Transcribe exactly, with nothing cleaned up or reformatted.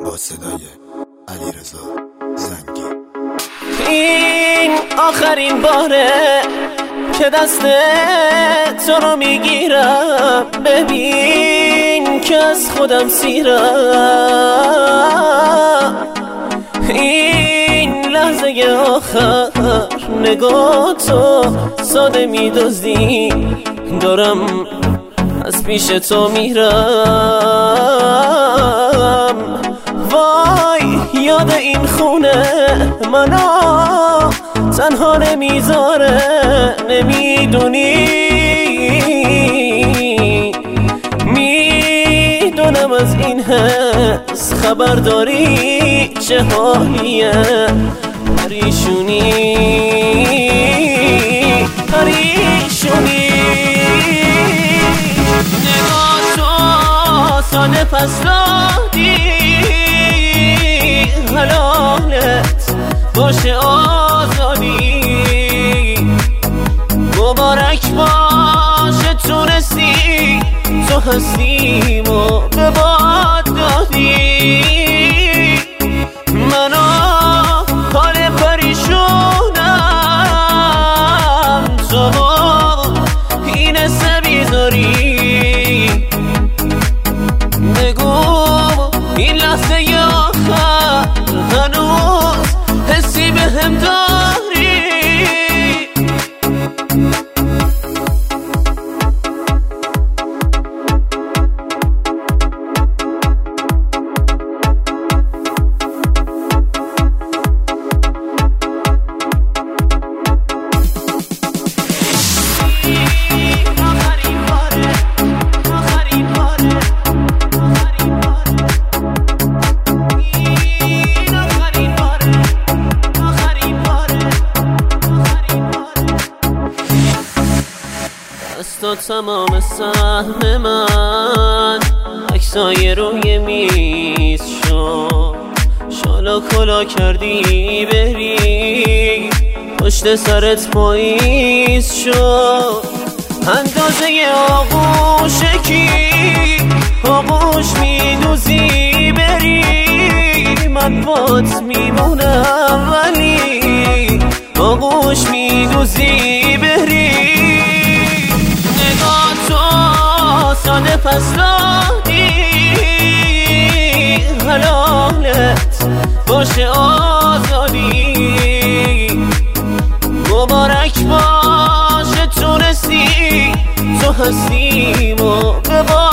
با صدای علیرضا زنگی. این آخرین باره که دست تو رو میگیرم، ببین که از خودم سیرم. این لحظه آخر نگاه تو ساده میدوزی، دارم از پیش تو میرم. وای یاد این خونه منو تنها نمیذاره، نمیدونی میدونم از این حس خبر داری چه حالیه. پریشونی پریشونی نگاه تو ساده پس دادی، حلالت باشه آزادی. مبارک باشه تونستی تو هستیمو به باد دادی. منو حال پریشونم، تو این حسه بیزاری. بگو این لحظه آخر هنوز حسی به هم داری؟ تو تمام سهم من عکسای روی میز شد، شالا کلا کردی بری پشت سرت پاییز شد. اندازه آغوش کی آغوش میدوزی بری، من بات میمونم ولی آغوش میدوزی بری. ساده پس دادی، حلالت باشه آزادی. مبارک باشه تونستی تو هستیمو به